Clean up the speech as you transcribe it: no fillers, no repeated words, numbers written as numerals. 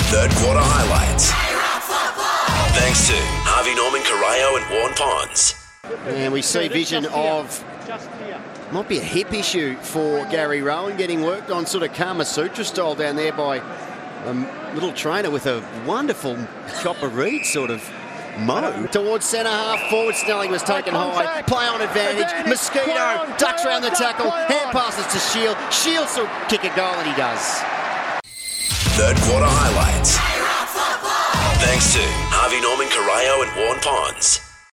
Third quarter highlights. Thanks to Harvey Norman Corayo and Warren Ponds. And we see vision of, might be a hip issue for Gary Rohan, getting worked on sort of Kama Sutra style down there by a little trainer with a wonderful Chopper Reed sort of mo. Towards centre half, forward Snelling was taken high, play on advantage, Mosquito ducks around the tackle, hand passes to Shield, Shields will kick a goal and he does. Third quarter highlights. Thanks to Harvey Norman Corayo and Warren Ponds.